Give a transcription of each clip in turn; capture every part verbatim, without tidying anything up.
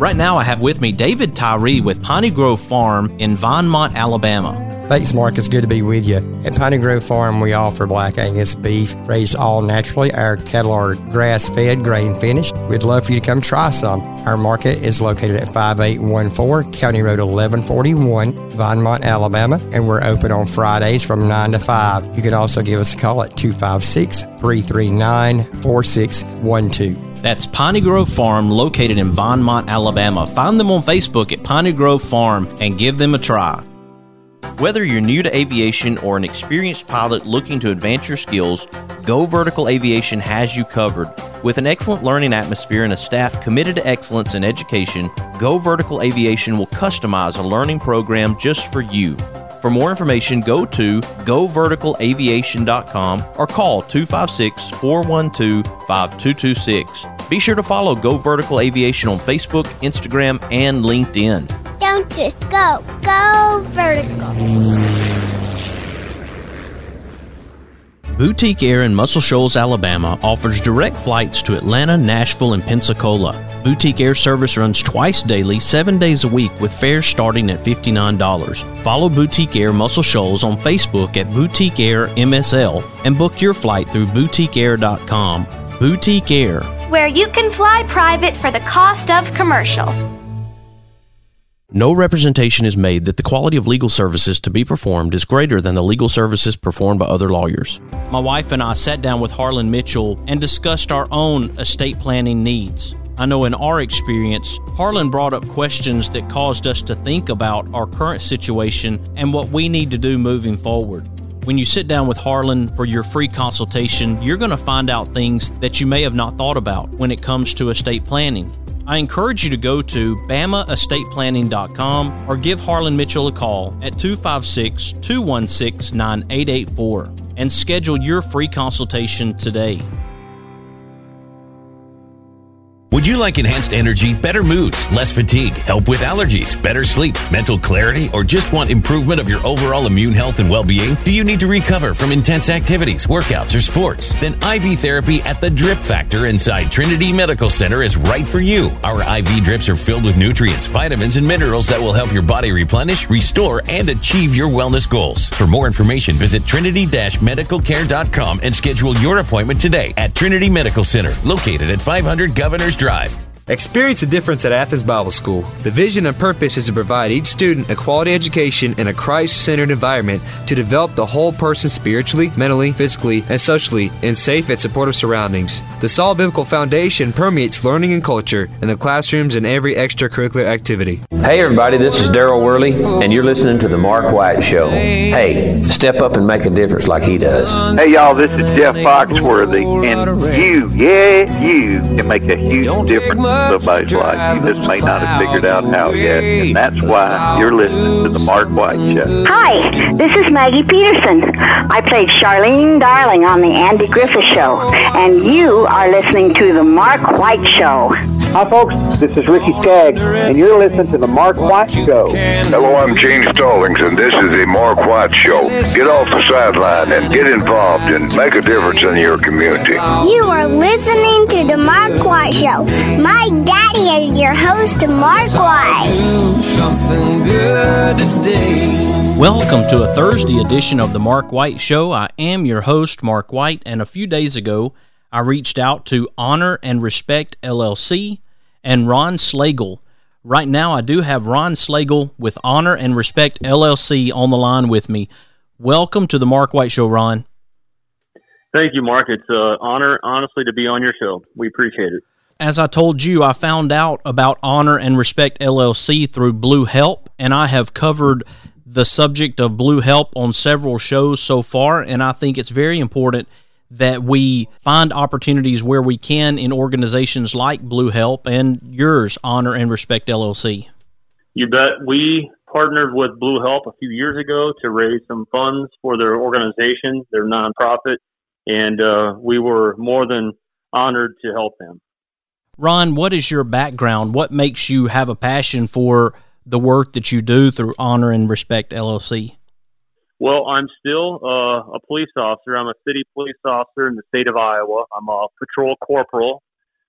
Right now I have with me David Tyree with Piney Grove Farm in Vinemont, Alabama. Thanks, Mark. It's good to be with you. At Piney Grove Farm, we offer Black Angus beef raised all naturally. Our cattle are grass-fed, grain-finished. We'd love for you to come try some. Our market is located at five eight one four County Road eleven forty-one, Vinemont, Alabama, and we're open on Fridays from nine to five. You can also give us a call at two five six, three three nine, four six one two. That's Piney Grove Farm, located in Vinemont, Alabama. Find them on Facebook at Piney Grove Farm and give them a try. Whether you're new to aviation or an experienced pilot looking to advance your skills, Go Vertical Aviation has you covered. With an excellent learning atmosphere and a staff committed to excellence in education, Go Vertical Aviation will customize a learning program just for you. For more information, go to go vertical aviation dot com or call two five six, four one two, five two two six. Be sure to follow Go Vertical Aviation on Facebook, Instagram, and LinkedIn. Don't just go, go vertical. Boutique Air in Muscle Shoals, Alabama offers direct flights to Atlanta, Nashville, and Pensacola. Boutique Air service runs twice daily, seven days a week, with fares starting at fifty-nine dollars. Follow Boutique Air Muscle Shoals on Facebook at Boutique Air M S L and book your flight through boutique air dot com. Boutique Air, where you can fly private for the cost of commercial. No representation is made that the quality of legal services to be performed is greater than the legal services performed by other lawyers. My wife and I sat down with Harlan Mitchell and discussed our own estate planning needs. I know in our experience, Harlan brought up questions that caused us to think about our current situation and what we need to do moving forward. When you sit down with Harlan for your free consultation, you're going to find out things that you may have not thought about when it comes to estate planning. I encourage you to go to bama estate planning dot com or give Harlan Mitchell a call at two five six, two one six, nine eight eight four and schedule your free consultation today. Would you like enhanced energy, better moods, less fatigue, help with allergies, better sleep, mental clarity, or just want improvement of your overall immune health and well-being? Do you need to recover from intense activities, workouts, or sports? Then I V therapy at the Drip Factor inside Trinity Medical Center is right for you. Our I V drips are filled with nutrients, vitamins, and minerals that will help your body replenish, restore, and achieve your wellness goals. For more information, visit trinity dash medical care dot com and schedule your appointment today at Trinity Medical Center, located at five hundred Governors Drive. Experience the difference at Athens Bible School. The vision and purpose is to provide each student a quality education in a Christ-centered environment to develop the whole person spiritually, mentally, physically, and socially in safe and supportive surroundings. The solid biblical foundation permeates learning and culture in the classrooms and every extracurricular activity. Hey everybody, this is Daryl Worley, and you're listening to The Mark White Show. Hey, step up and make a difference like he does. Hey y'all, this is Jeff Foxworthy, and you, yeah, you can make a huge difference somebody's life. You just may not have figured out how yet, and that's why you're listening to The Mark White Show. Hi, this is Maggie Peterson. I played Charlene Darling on The Andy Griffith Show, and you are listening to The Mark White Show. Hi, folks. This is Ricky Skaggs, and you're listening to The Mark White Show. Hello, I'm Gene Stallings, and this is The Mark White Show. Get off the sideline and get involved and make a difference in your community. You are listening to The Mark White Show. My daddy is your host, Mark White. Welcome to a Thursday edition of The Mark White Show. I am your host, Mark White, and a few days ago, I reached out to Honor and Respect L L C and Ron Slagle. Right now, I do have Ron Slagle with Honor and Respect L L C on the line with me. Welcome to the Mark White Show, Ron. Thank you, Mark. It's an honor, honestly, to be on your show. We appreciate it. As I told you, I found out about Honor and Respect L L C through Blue Help, and I have covered the subject of Blue Help on several shows so far, and I think it's very important that we find opportunities where we can in organizations like Blue Help and yours, Honor and Respect L L C. You bet. We partnered with Blue Help a few years ago to raise some funds for their organization, their nonprofit, and uh, we were more than honored to help them. Ron, what is your background? What makes you have a passion for the work that you do through Honor and Respect L L C? Well, I'm still uh, a police officer. I'm a city police officer in the state of Iowa. I'm a patrol corporal.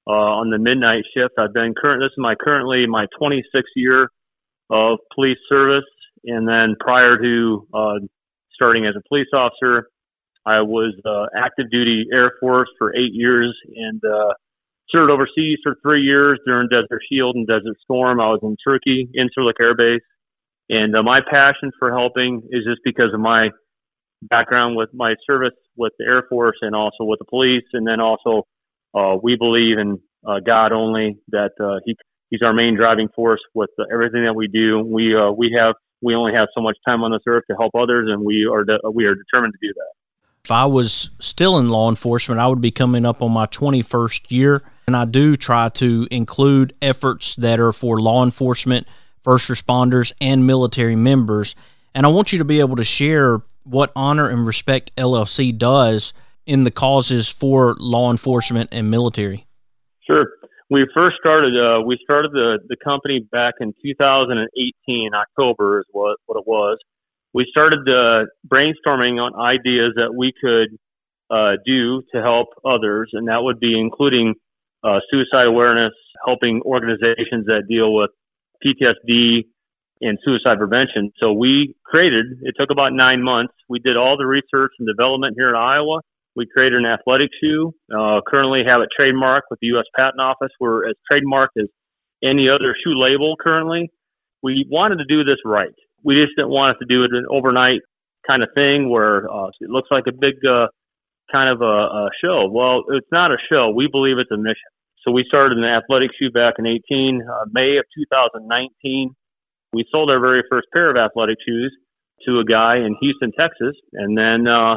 uh, on the midnight shift. I've been current. This is my currently my twenty-sixth year of police service, and then prior to uh, starting as a police officer, I was uh, active duty Air Force for eight years and uh, served overseas for three years during Desert Shield and Desert Storm. I was in Turkey, Incirlik Air Base, and uh, my passion for helping is just because of my background with my service with the Air Force and also with the police, and then also uh, we believe in uh, God only, that uh, he he's our main driving force with uh, everything that we do. We uh, we have we only have so much time on this earth to help others, and we are de- we are determined to do that. If I was still in law enforcement, I would be coming up on my twenty-first year, and I do try to include efforts that are for law enforcement, first responders, and military members. And I want you to be able to share what Honor and Respect L L C does in the causes for law enforcement and military. Sure. We first started, uh, we started the, the company back in two thousand eighteen, October is what, what it was. We started uh, brainstorming on ideas that we could uh, do to help others, and that would be including uh, suicide awareness, helping organizations that deal with P T S D and suicide prevention. So we created, it took about nine months. We did all the research and development here in Iowa. We created an athletic shoe, uh, currently have it trademarked with the U S Patent Office. We're as trademarked as any other shoe label currently. We wanted to do this right. We just didn't want us to do it an overnight kind of thing where uh, it looks like a big uh, kind of a, a show. Well, it's not a show. We believe it's a mission. So we started an athletic shoe back in eighteen, uh, May of two thousand nineteen. We sold our very first pair of athletic shoes to a guy in Houston, Texas. And then uh,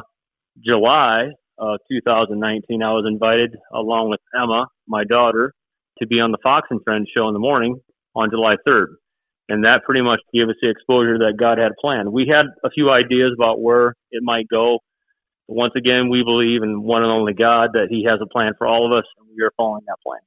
July of two thousand nineteen, I was invited along with Emma, my daughter, to be on the Fox and Friends show in the morning on July third. And that pretty much gave us the exposure that God had planned. We had a few ideas about where it might go. But once again, we believe in one and only God, that he has a plan for all of us, and we are following that plan.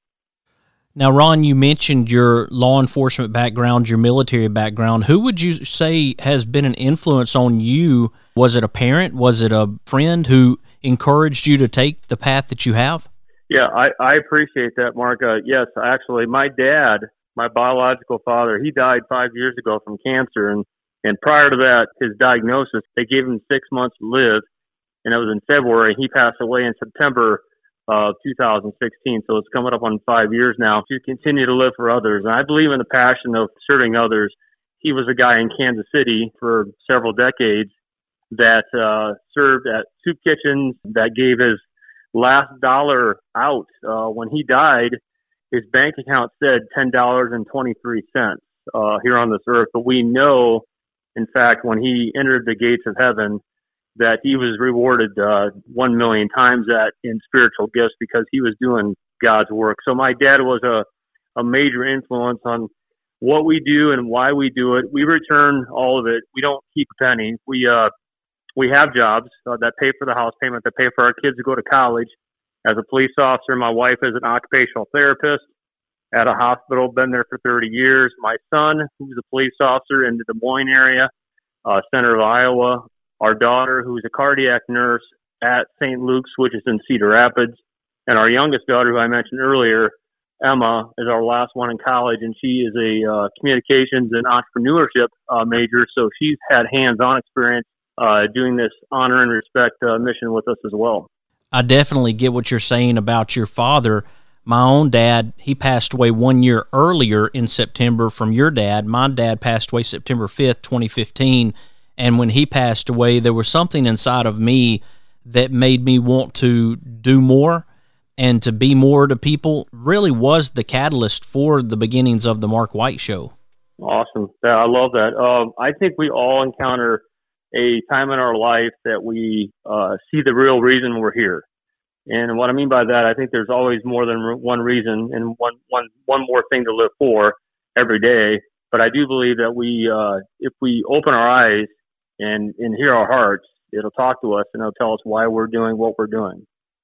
Now, Ron, you mentioned your law enforcement background, your military background. Who would you say has been an influence on you? Was it a parent? Was it a friend who encouraged you to take the path that you have? Yeah, I, I appreciate that, Mark. Uh, yes, actually, my dad, my biological father, he died five years ago from cancer. And, and prior to that, his diagnosis, they gave him six months to live. And it was in February. He passed away in September of two thousand sixteen. So it's coming up on five years now to continue to live for others. And I believe in the passion of serving others. He was a guy in Kansas City for several decades that uh, served at soup kitchens, that gave his last dollar out. Uh, when he died, his bank account said ten dollars and twenty-three cents uh, here on this earth. But we know, in fact, when he entered the gates of heaven, that he was rewarded uh, one million times that in spiritual gifts because he was doing God's work. So my dad was a, a major influence on what we do and why we do it. We return all of it. We don't keep a penny. We uh, we have jobs uh, that pay for the house payment, that pay for our kids to go to college. As a police officer, my wife is an occupational therapist at a hospital, been there for thirty years. My son, who's a police officer in the Des Moines area, uh, center of Iowa. Our daughter, who's a cardiac nurse at Saint Luke's, which is in Cedar Rapids. And our youngest daughter, who I mentioned earlier, Emma, is our last one in college, and she is a uh, communications and entrepreneurship uh, major. So she's had hands-on experience uh, doing this honor and respect uh, mission with us as well. I definitely get what you're saying about your father. My own dad, he passed away one year earlier in September from your dad. My dad passed away September fifth, twenty fifteen. And when he passed away, there was something inside of me that made me want to do more and to be more to people. Really was the catalyst for the beginnings of the Mark White Show. Awesome. Yeah, I love that. Um, I think we all encounter a time in our life that we uh, see the real reason we're here. And what I mean by that, I think there's always more than one reason and one, one, one more thing to live for every day. But I do believe that we, uh, if we open our eyes and, and hear our hearts, it'll talk to us and it'll tell us why we're doing what we're doing.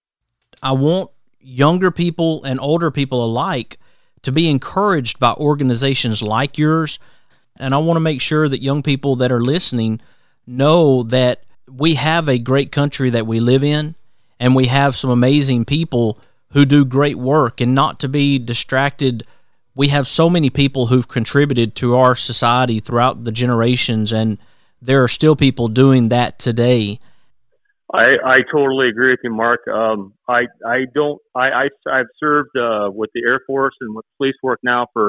I want younger people and older people alike to be encouraged by organizations like yours. And I want to make sure that young people that are listening know that we have a great country that we live in, and we have some amazing people who do great work, and not to be distracted. We have so many people who've contributed to our society throughout the generations, and there are still people doing that today. I, I totally agree with you, Mark. Um, I I don't I, I I've served uh, with the Air Force and with police work now for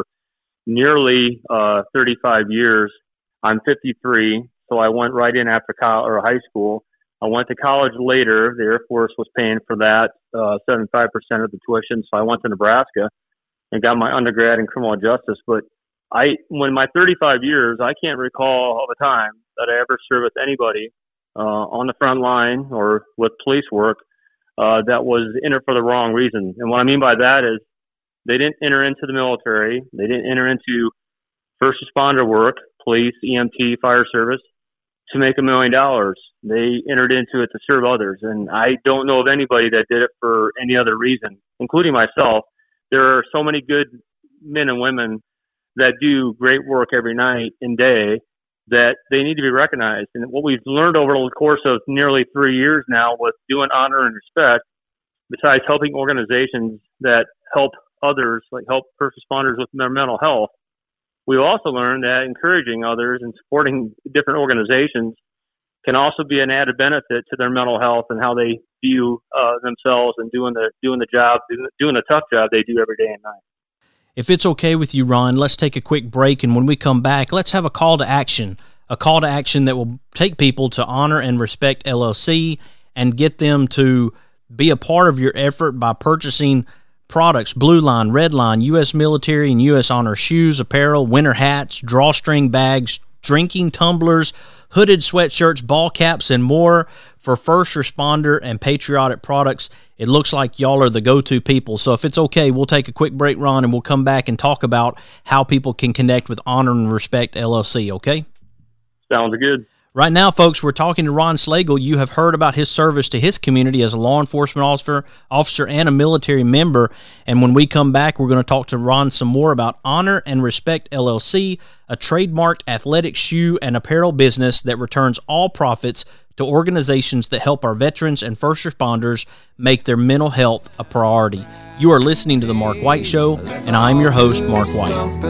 nearly uh, thirty-five years. I'm fifty-three, so I went right in after college or high school. I went to college later. The Air Force was paying for that, uh, seventy-five percent of the tuition. So I went to Nebraska and got my undergrad in criminal justice. But I, when my thirty-five years, I can't recall all the time that I ever served with anybody uh, on the front line or with police work uh, that was in it for the wrong reason. And what I mean by that is they didn't enter into the military. They didn't enter into first responder work, police, E M T, fire service, to make a million dollars. They entered into it to serve others. And I don't know of anybody that did it for any other reason, including myself. There are so many good men and women that do great work every night and day that they need to be recognized. And what we've learned over the course of nearly three years now with doing honor and respect, besides helping organizations that help others, like help first responders with their mental health, we've also learned that encouraging others and supporting different organizations can also be an added benefit to their mental health and how they view uh, themselves and doing the doing the job, doing the tough job they do every day and night. If it's okay with you, Ron, let's take a quick break, and when we come back, let's have a call to action, a call to action that will take people to Honor and Respect L L C and get them to be a part of your effort by purchasing products: Blue Line, Red Line, U S Military and U S Honor shoes, apparel, winter hats, drawstring bags, drinking tumblers, hooded sweatshirts, ball caps, and more for first responder and patriotic products. It looks like y'all are the go-to people. So if it's okay, we'll take a quick break, Ron, and we'll come back and talk about how people can connect with Honor and Respect L L C, okay? Sounds good. Right now, folks, we're talking to Ron Slagle. You have heard about his service to his community as a law enforcement officer, officer and a military member. And when we come back, we're going to talk to Ron some more about Honor and Respect L L C, a trademarked athletic shoe and apparel business that returns all profits to organizations that help our veterans and first responders make their mental health a priority. You are listening to The Mark White Show, and I'm your host, Mark White.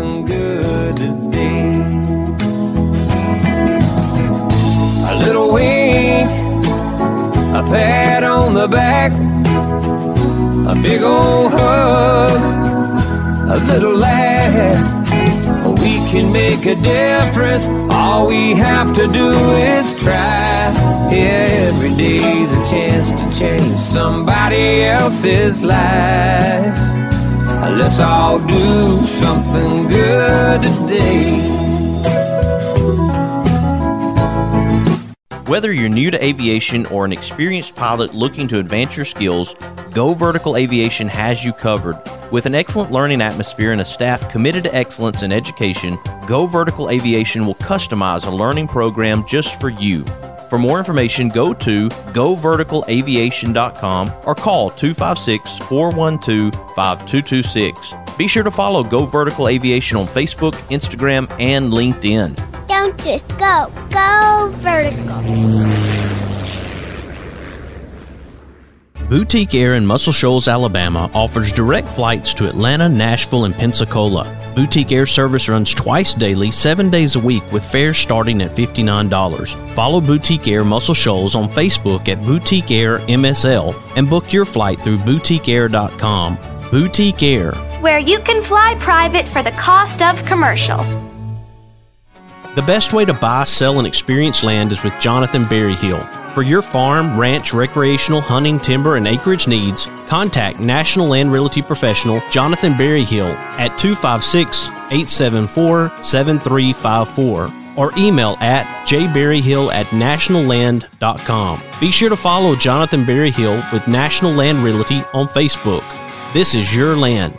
A little wink, a pat on the back, a big old hug, a little laugh. We can make a difference. All we have to do is try. Every day's a chance to change somebody else's life. Let's all do something good today. Whether you're new to aviation or an experienced pilot looking to advance your skills, Go Vertical Aviation has you covered. With an excellent learning atmosphere and a staff committed to excellence in education, Go Vertical Aviation will customize a learning program just for you. For more information, go to go vertical aviation dot com or call two five six, four one two, five two two six. Be sure to follow Go Vertical Aviation on Facebook, Instagram, and LinkedIn. Don't just go, go vertical. Boutique Air in Muscle Shoals, Alabama offers direct flights to Atlanta, Nashville, and Pensacola. Boutique Air service runs twice daily, seven days a week, with fares starting at fifty-nine dollars. Follow Boutique Air Muscle Shoals on Facebook at Boutique Air M S L and book your flight through boutique air dot com. Boutique Air, where you can fly private for the cost of commercial. The best way to buy, sell, and experience land is with Jonathan Berryhill. For your farm, ranch, recreational, hunting, timber, and acreage needs, contact National Land Realty Professional Jonathan Berryhill at two five six, eight seven four, seven three five four or email at j berryhill at national land dot com. Be sure to follow Jonathan Berryhill with National Land Realty on Facebook. This is your land.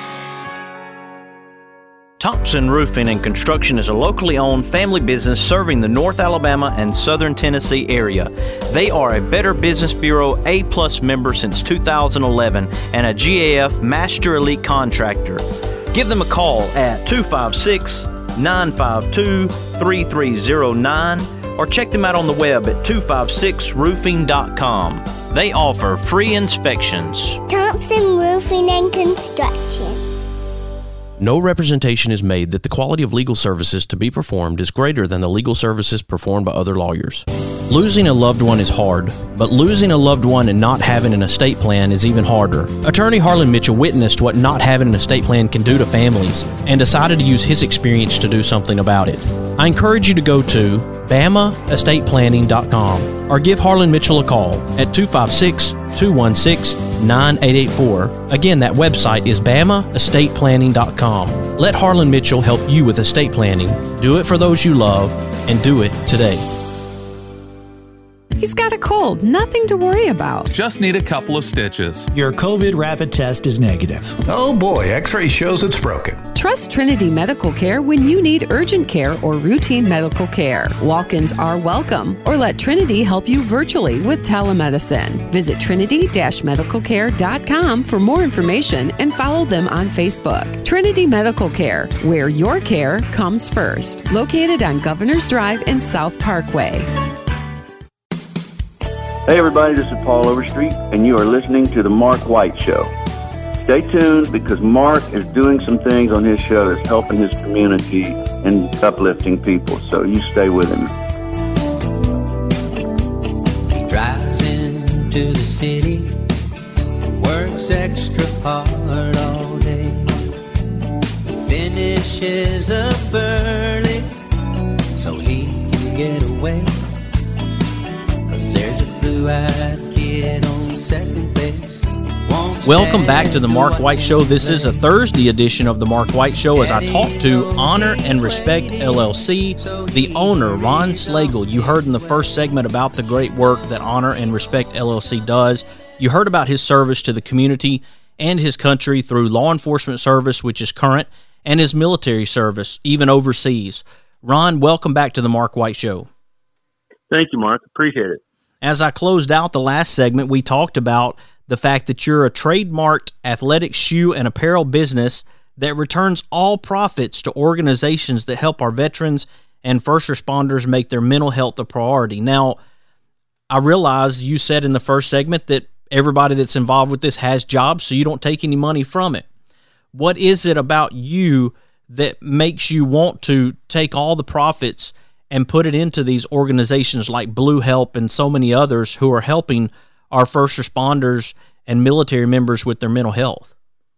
Thompson Roofing and Construction is a locally owned family business serving the North Alabama and Southern Tennessee area. They are a Better Business Bureau A plus member since two thousand eleven and a G A F Master Elite Contractor. Give them a call at two five six, nine five two, three three zero nine or check them out on the web at two five six roofing dot com. They offer free inspections. Thompson Roofing and Construction. No representation is made that the quality of legal services to be performed is greater than the legal services performed by other lawyers. Losing a loved one is hard, but losing a loved one and not having an estate plan is even harder. Attorney Harlan Mitchell witnessed what not having an estate plan can do to families and decided to use his experience to do something about it. I encourage you to go to bama estate planning dot com or give Harlan Mitchell a call at two five six, two one six, nine eight eight four. Again, that website is bama estate planning dot com. Let Harlan Mitchell help you with estate planning. Do it for those you love, and do it today. He's got a cold, nothing to worry about. Just need a couple of stitches. Your COVID rapid test is negative. Oh boy, x-ray shows it's broken. Trust Trinity Medical Care when you need urgent care or routine medical care. Walk-ins are welcome, or let Trinity help you virtually with telemedicine. Visit trinity dash medical care dot com for more information and follow them on Facebook. Trinity Medical Care, where your care comes first. Located on Governor's Drive and South Parkway. Hey everybody, this is Paul Overstreet, and you are listening to The Mark White Show. Stay tuned because Mark is doing some things on his show that's helping his community and uplifting people, so you stay with him. He drives into the city, works extra hard all day, finishes up early so he can get away. Kid on second base. Welcome back to the Mark White Show. This is a Thursday edition of the Mark White Show as I talk to Honor and Respect L L C, the owner, Ron Slagle. You heard in the first segment about the great work that Honor and Respect L L C does. You heard about his service to the community and his country through law enforcement service, which is current, and his military service, even overseas. Ron, welcome back to the Mark White Show. Thank you, Mark. Appreciate it. As I closed out the last segment, we talked about the fact that you're a trademarked athletic shoe and apparel business that returns all profits to organizations that help our veterans and first responders make their mental health a priority. Now, I realize you said in the first segment that everybody that's involved with this has jobs, so you don't take any money from it. What is it about you that makes you want to take all the profits and put it into these organizations like Blue Help and so many others who are helping our first responders and military members with their mental health?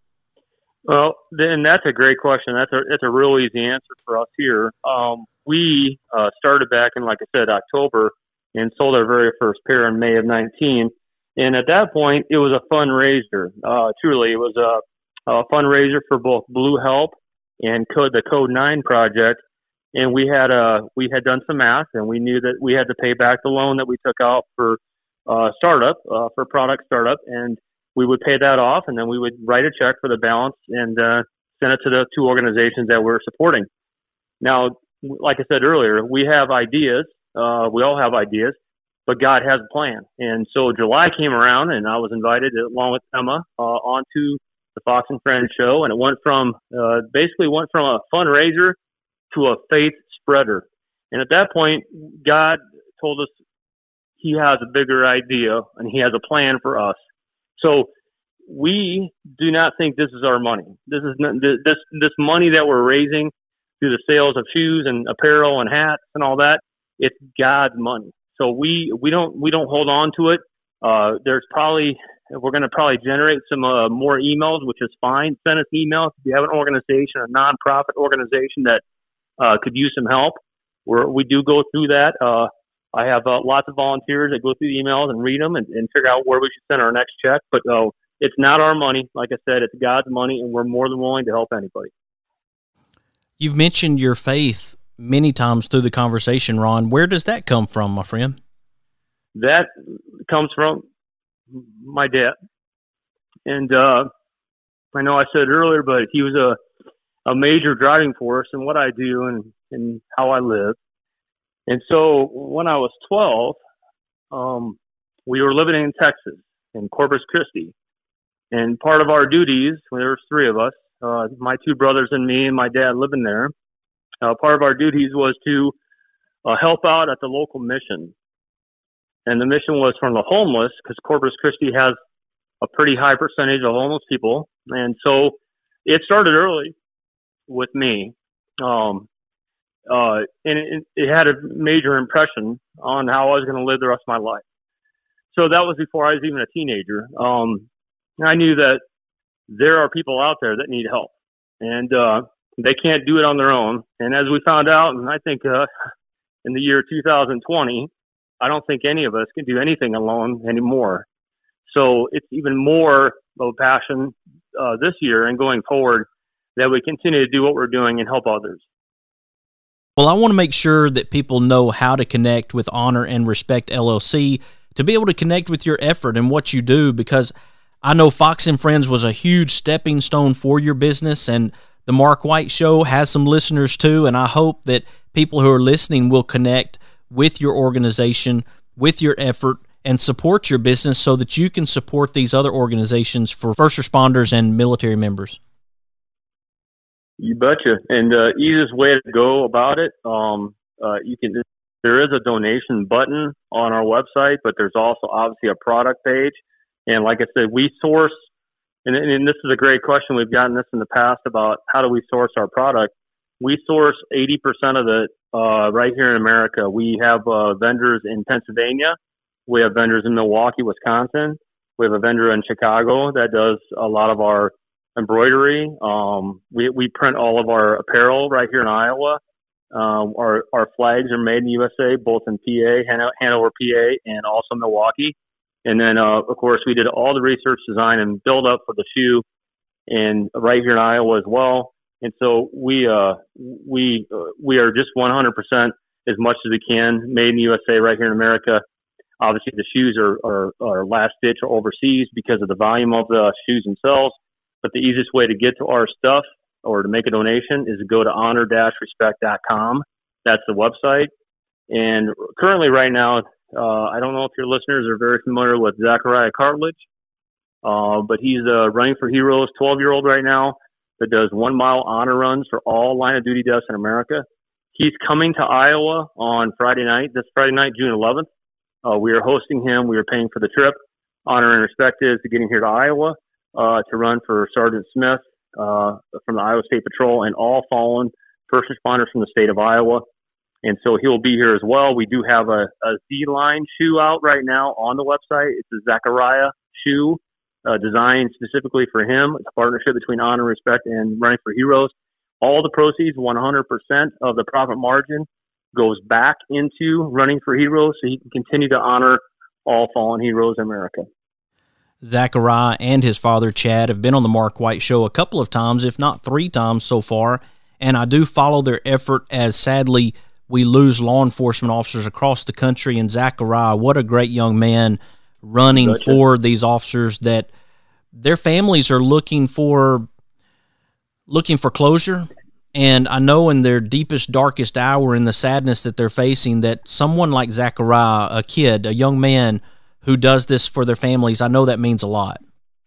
Well, then that's a great question. That's a it's a real easy answer for us here. Um, we uh, started back in, like I said, October, and sold our very first pair in May of nineteen. And at that point, it was a fundraiser. Uh, truly, it was a, a fundraiser for both Blue Help and Code, the Code nine project. And we had uh we had done some math, and we knew that we had to pay back the loan that we took out for uh, startup, uh, for product startup, and we would pay that off, and then we would write a check for the balance and uh, send it to the two organizations that we're supporting. Now, like I said earlier, we have ideas. Uh, we all have ideas, but God has a plan. And so July came around, and I was invited along with Emma uh, onto the Fox and Friends show, and it went from uh, basically went from a fundraiser to a faith spreader. And at that point, God told us he has a bigger idea and he has a plan for us. So we do not think this is our money. This is not, this this money that we're raising through the sales of shoes and apparel and hats and all that. It's God's money. So we we don't we don't hold on to it. Uh, there's probably we're going to probably generate some uh, more emails, which is fine. Send us emails if you have an organization, a nonprofit organization that Uh, could use some help. We're, we do go through that. Uh, I have uh, lots of volunteers that go through the emails and read them and, and figure out where we should send our next check. But uh, it's not our money. Like I said, it's God's money, and we're more than willing to help anybody. You've mentioned your faith many times through the conversation, Ron. Where does that come from, my friend? That comes from my dad. And uh, I know I said earlier, but he was a a major driving force in what I do and, and how I live. And so when I was twelve, um, we were living in Texas, in Corpus Christi. And part of our duties, well, there was three of us, uh, my two brothers and me and my dad living there, uh, part of our duties was to uh, help out at the local mission. And the mission was from the homeless, because Corpus Christi has a pretty high percentage of homeless people. And so it started early with me. Um, uh, and it, it had a major impression on how I was going to live the rest of my life. So that was before I was even a teenager. Um, I knew that there are people out there that need help, and uh, they can't do it on their own. And as we found out, and I think uh, in the year two thousand twenty, I don't think any of us can do anything alone anymore. So it's even more of a passion uh, this year and going forward that we continue to do what we're doing and help others. Well, I want to make sure that people know how to connect with Honor and Respect L L C, to be able to connect with your effort and what you do, because I know Fox and Friends was a huge stepping stone for your business, and the Mark White Show has some listeners too, and I hope that people who are listening will connect with your organization, with your effort, and support your business so that you can support these other organizations for first responders and military members. You betcha. And the uh, easiest way to go about it, um, uh, you can there is a donation button on our website, but there's also obviously a product page. And like I said, we source, and, and this is a great question. We've gotten this in the past about how do we source our product. We source eighty percent of it uh, right here in America. We have uh, vendors in Pennsylvania. We have vendors in Milwaukee, Wisconsin. We have a vendor in Chicago that does a lot of our embroidery. Um, we, we print all of our apparel right here in Iowa. Um, our, our flags are made in the U S A, both in P A, Hanover, P A, and also Milwaukee. And then, uh, of course, we did all the research, design, and build up for the shoe, and right here in Iowa as well. And so we, uh, we, uh, we are just one hundred percent as much as we can made in the U S A right here in America. Obviously, the shoes are, are, are last ditch or overseas because of the volume of the shoes themselves. But the easiest way to get to our stuff or to make a donation is to go to honor dash respect dot com. That's the website. And currently right now, uh, I don't know if your listeners are very familiar with Zachariah Cartledge, uh, but he's a Running for Heroes twelve-year-old right now that does one-mile honor runs for all line-of-duty deaths in America. He's coming to Iowa on Friday night, this Friday night, June eleventh. Uh, we are hosting him. We are paying for the trip. Honor and Respect is getting here to Iowa uh, to run for Sergeant Smith uh, from the Iowa State Patrol and all fallen first responders from the state of Iowa. And so he'll be here as well. We do have a, a Z-Line shoe out right now on the website. It's a Zachariah shoe uh, designed specifically for him. It's a partnership between Honor and Respect and Running for Heroes. All the proceeds, one hundred percent of the profit margin, goes back into Running for Heroes so he can continue to honor all fallen heroes in America. Zachariah and his father, Chad, have been on the Mark White Show a couple of times, if not three times so far, and I do follow their effort as, sadly, we lose law enforcement officers across the country. And Zachariah, what a great young man running gotcha. for these officers that their families are looking for looking for closure. And I know in their deepest, darkest hour, in the sadness that they're facing, that someone like Zachariah, a kid, a young man who does this for their families, I know that means a lot.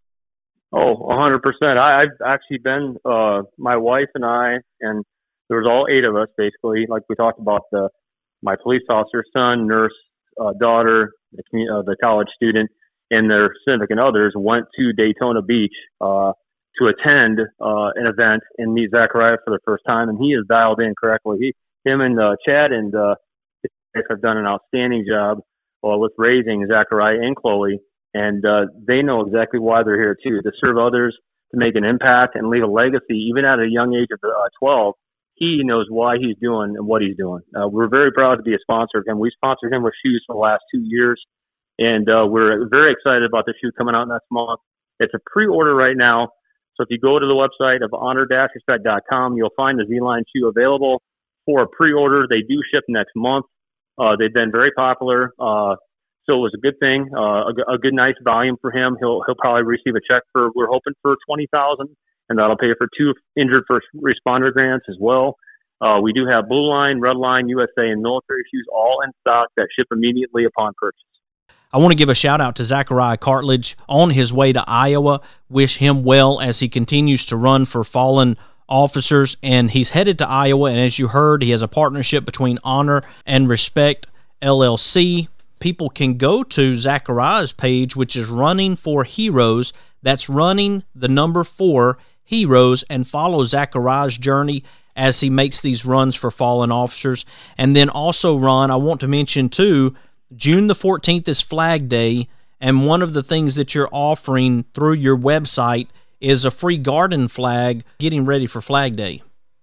Oh, one hundred percent. I, I've actually been, uh, my wife and I, and there was all eight of us, basically, like we talked about, the my police officer, son, nurse, uh, daughter, the, uh, the college student, and their significant others went to Daytona Beach uh, to attend uh, an event and meet Zachariah for the first time, and he is dialed in correctly. He, him and uh, Chad and uh, his wife have done an outstanding job uh, with raising Zachariah and Chloe, and uh, they know exactly why they're here, too, to serve others, to make an impact, and leave a legacy, even at a young age of uh, twelve. He knows why he's doing and what he's doing. Uh, we're very proud to be a sponsor of him. We sponsored him with shoes for the last two years, and uh, we're very excited about the shoe coming out next month. It's a pre-order right now, so if you go to the website of honor dash respect dot com, you'll find the Z-Line shoe available for a pre-order. They do ship next month. Uh, they've been very popular, uh, so it was a good thing, uh, a, a good, nice volume for him. He'll he'll probably receive a check for, we're hoping for twenty thousand dollars. And that'll pay for two injured first responder grants as well. Uh, we do have Blue Line, Red Line, U S A, and military shoes all in stock that ship immediately upon purchase. I want to give a shout-out to Zachariah Cartledge on his way to Iowa. Wish him well as he continues to run for fallen officers, and he's headed to Iowa. And as you heard, he has a partnership between Honor and Respect L L C. People can go to Zachariah's page, which is Running for Heroes. That's running the number four Heroes, and follow Zachariah's journey as he makes these runs for fallen officers. And then also, Ron, I want to mention too, June the fourteenth is Flag Day, and one of the things that you're offering through your website is a free garden flag, getting ready for Flag Day.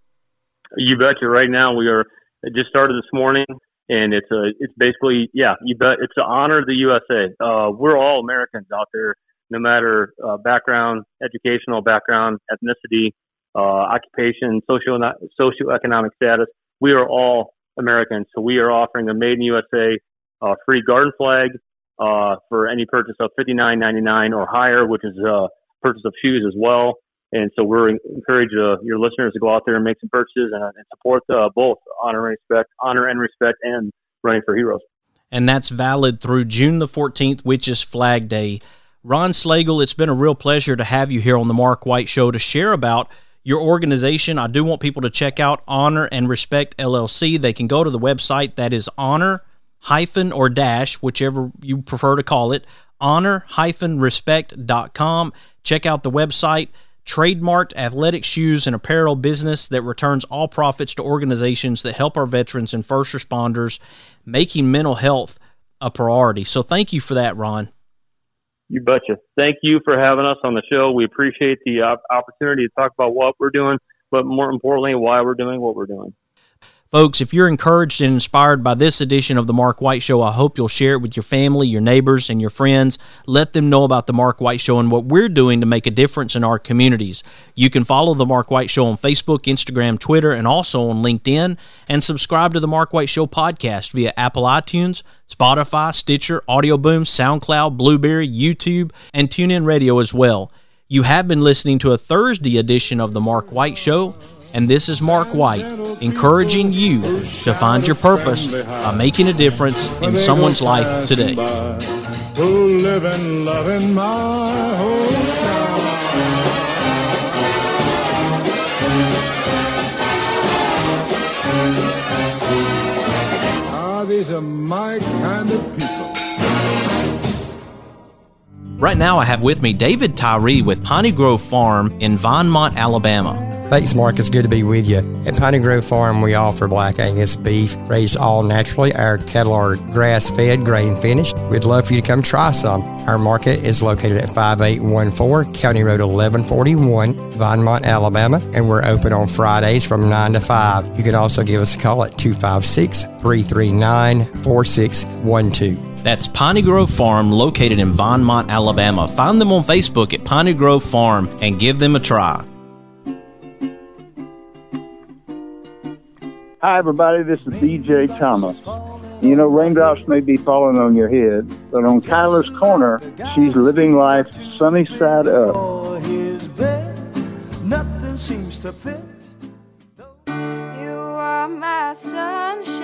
You betcha. Right now we are, it just started this morning, and it's a, it's basically, yeah, you bet, it's to honor the U S A. Uh, we're all Americans out there, no matter uh, background, educational background, ethnicity, uh, occupation, social socioeconomic status. We are all Americans, so we are offering a Made in U S A uh, free garden flag uh, for any purchase of fifty-nine ninety-nine or higher, which is a uh, purchase of shoes as well. And so we're encourage uh, your listeners to go out there and make some purchases and, and support uh, both honor and respect, honor and respect, and Running for Heroes. And that's valid through June the fourteenth, which is Flag Day. Ron Slagle, it's been a real pleasure to have you here on the Mark White Show to share about your organization. I do want people to check out Honor and Respect L L C. They can go to the website that is honor hyphen or dash, whichever you prefer to call it, honor hyphen respect dot com. Check out the website. Trademarked athletic shoes and apparel business that returns all profits to organizations that help our veterans and first responders, making mental health a priority. So thank you for that, Ron. You betcha. Thank you for having us on the show. We appreciate the uh, opportunity to talk about what we're doing, but more importantly, why we're doing what we're doing. Folks, if you're encouraged and inspired by this edition of The Mark White Show, I hope you'll share it with your family, your neighbors, and your friends. Let them know about The Mark White Show and what we're doing to make a difference in our communities. You can follow The Mark White Show on Facebook, Instagram, Twitter, and also on LinkedIn, and subscribe to The Mark White Show podcast via Apple iTunes, Spotify, Stitcher, Audio Boom, SoundCloud, Blueberry, YouTube, and TuneIn Radio as well. You have been listening to a Thursday edition of The Mark White Show, and this is Mark White, encouraging you to find your purpose by making a difference in someone's life today. Who live and love in my hometown. Ah, these are my kind of people. Right now I have with me David Tyree with Piney Grove Farm in Vinemont, Alabama. Thanks, Mark. It's good to be with you. At Piney Grove Farm, we offer Black Angus beef raised all naturally. Our cattle are grass-fed, grain-finished. We'd love for you to come try some. Our market is located at five eight one four County Road eleven forty-one, Vinemont, Alabama, and we're open on Fridays from nine to five. You can also give us a call at two five six, three three nine, four six one two. That's Piney Grove Farm, located in Vinemont, Alabama. Find them on Facebook at Piney Grove Farm and give them a try. Hi, everybody. This is D J Thomas. You know, raindrops may be falling on your head, but on Kyla's Corner, she's living life sunny side up. For his bed, nothing seems to fit. You are my sunshine,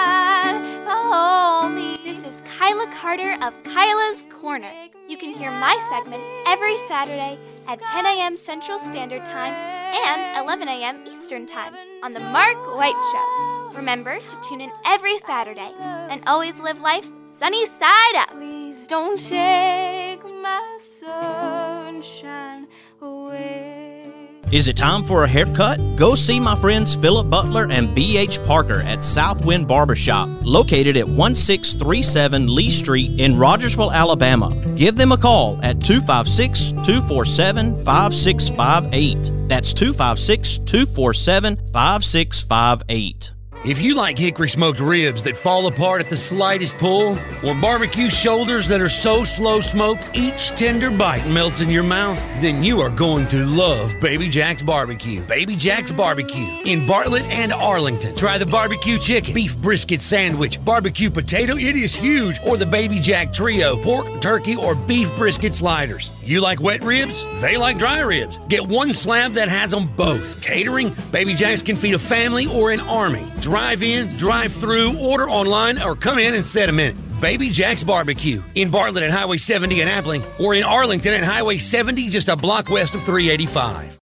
my only. This is Kyla Carter of Kyla's Corner. You can hear my segment every Saturday at ten a.m. Central Standard Time and eleven a.m. Eastern Time on The Mark White Show. Remember to tune in every Saturday and always live life sunny side up. Please don't take my sunshine away. Is it time for a haircut? Go see my friends Philip Butler and B H Parker at Southwind Barbershop, located at one six three seven Lee Street in Rogersville, Alabama. Give them a call at two five six, two four seven, five six five eight. That's two five six, two four seven, five six five eight. If you like hickory smoked ribs that fall apart at the slightest pull, or barbecue shoulders that are so slow smoked each tender bite melts in your mouth, then you are going to love Baby Jack's Barbecue. Baby Jack's Barbecue in Bartlett and Arlington. Try the barbecue chicken, beef brisket sandwich, barbecue potato, it is huge, or the Baby Jack Trio, pork, turkey, or beef brisket sliders. You like wet ribs? They like dry ribs. Get one slab that has them both. Catering? Baby Jack's can feed a family or an army. Drive in, drive through, order online, or come in and set a minute. Baby Jack's Barbecue in Bartlett at Highway seventy in Appling, or in Arlington at Highway seventy, just a block west of three eighty-five.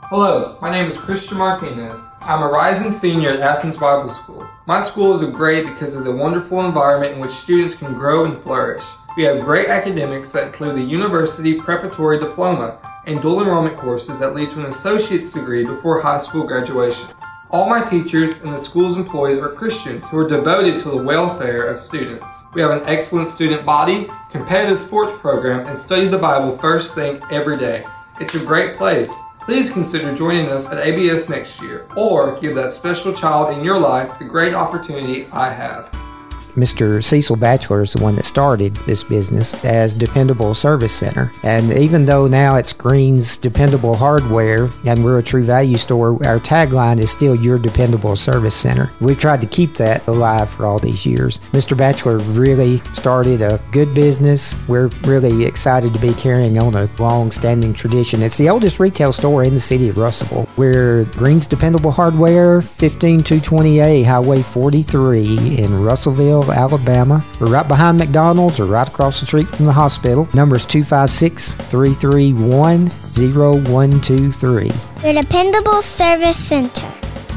Hello, my name is Christian Martinez. I'm a rising senior at Athens Bible School. My school is great because of the wonderful environment in which students can grow and flourish. We have great academics that include the University Preparatory Diploma and dual enrollment courses that lead to an associate's degree before high school graduation. All my teachers and the school's employees are Christians who are devoted to the welfare of students. We have an excellent student body, competitive sports program, and study the Bible first thing every day. It's a great place. Please consider joining us at A B S next year, or give that special child in your life the great opportunity I have. Mister Cecil Batchelor is the one that started this business as Dependable Service Center. And even though now it's Green's Dependable Hardware and we're a True Value store, our tagline is still Your Dependable Service Center. We've tried to keep that alive for all these years. Mister Batchelor really started a good business. We're really excited to be carrying on a long-standing tradition. It's the oldest retail store in the city of Russellville. We're Green's Dependable Hardware, fifteen two twenty A Highway forty-three in Russellville, Alabama. We're right behind McDonald's or right across the street from the hospital. Number is two five six, three three one, zero one two three. Your Dependable Service Center.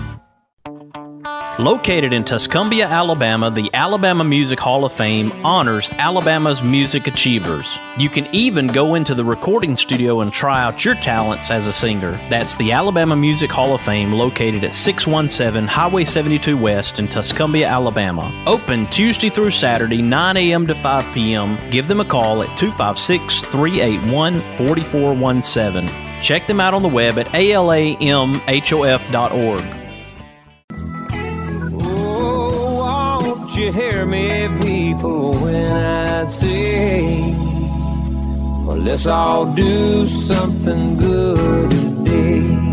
Located in Tuscumbia, Alabama, the Alabama Music Hall of Fame honors Alabama's music achievers. You can even go into the recording studio and try out your talents as a singer. That's the Alabama Music Hall of Fame, located at six one seven Highway seventy-two West in Tuscumbia, Alabama. Open Tuesday through Saturday, nine a.m. to five p.m. Give them a call at two five six, three eight one, four four one seven. Check them out on the web at A L A M H O F dot org. You hear me, people, when I say, well, let's all do something good today.